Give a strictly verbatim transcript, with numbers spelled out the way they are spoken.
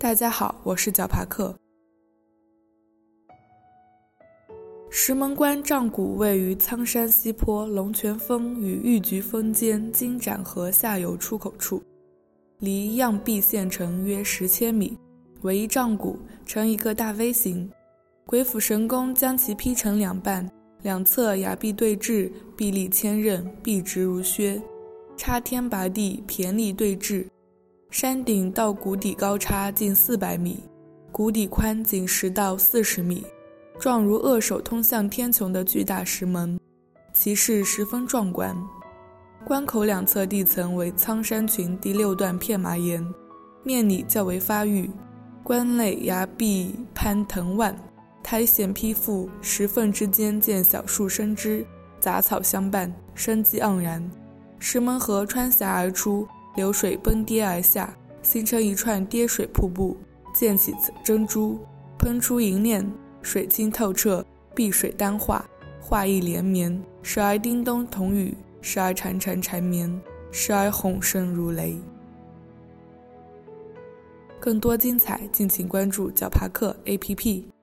大家好，我是脚爬客。石门关杖谷位于苍山西坡龙泉峰与玉菊峰间金盏河下游出口处，离漾濞县城约十千米，为一杖谷，呈一个大 V 形。鬼斧神工将其劈成两半，两侧崖壁对峙，壁立千仞，壁直如靴，插天拔地，骈立对峙。山顶到谷底高差近四百米，谷底宽仅十到四十米，状如扼手通向天穹的巨大石门，其势十分壮观。关口两侧地层为苍山群第六段片麻岩，面拟较为发育，关内崖壁攀藤蔓，苔藓披覆，石缝之间见小树生枝，杂草相伴，生机盎然。石门河穿峡而出，流水崩跌而下，形成一串跌水瀑布，溅起珍珠，喷出银链，水清透彻，碧水丹化，画意连绵，时而叮咚童语，时而潺潺缠绵，时而哄声如雷。更多精彩敬请关注脚爬客 A P P。